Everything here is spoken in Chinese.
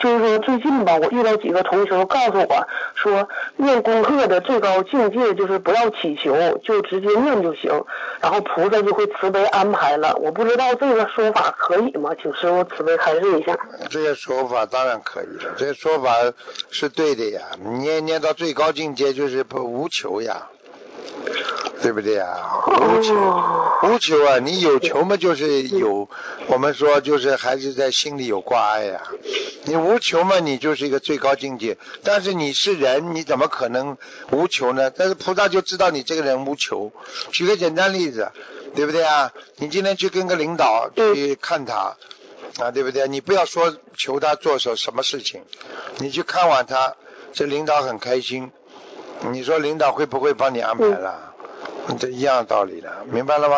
就是说最近吧，我遇到几个同学告诉我说，念功课的最高境界就是不要祈求，就直接念就行，然后菩萨就会慈悲安排了。我不知道这个说法可以吗？请师傅慈悲开示一下。 这个说法当然可以了，这个说法是对的呀。念到最高境界就是无求呀，对不对呀？无求啊，你有求嘛，就是有，我们说就是还是在心里有挂碍呀。你无求嘛，你就是一个最高境界。但是你是人，你怎么可能无求呢？但是菩萨就知道你这个人无求。举个简单例子，对不对啊？你今天去跟个领导去看他啊，对不对？你不要说求他做什么事情，你去看望他，这领导很开心，你说领导会不会帮你安排了？这一样道理的，明白了吗？